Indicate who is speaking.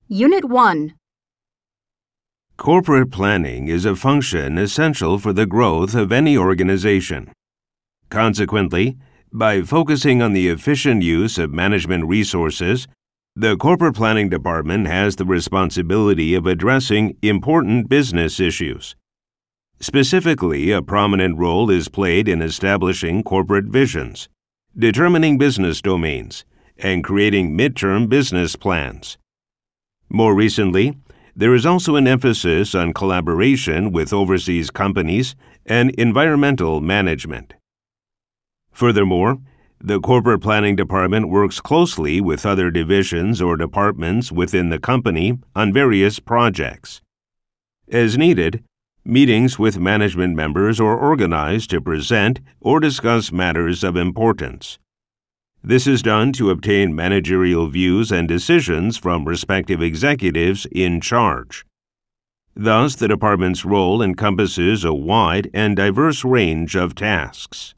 Speaker 1: Unit 1.
Speaker 2: Corporate planning is a function essential for the growth of any organization. Consequently, by focusing on the efficient use of management resources, the Corporate Planning Department has the responsibility of addressing important business issues. Specifically, a prominent role is played in establishing corporate visions, determining business domains, and creating midterm business plans. More recently, there is also an emphasis on collaboration with overseas companies and environmental management. Furthermore, the Corporate Planning Department works closely with other divisions or departments within the company on various projects. As needed, meetings with management members are organized to present or discuss matters of importance. This is done to obtain managerial views and decisions from respective executives in charge. Thus, the department's role encompasses a wide and diverse range of tasks.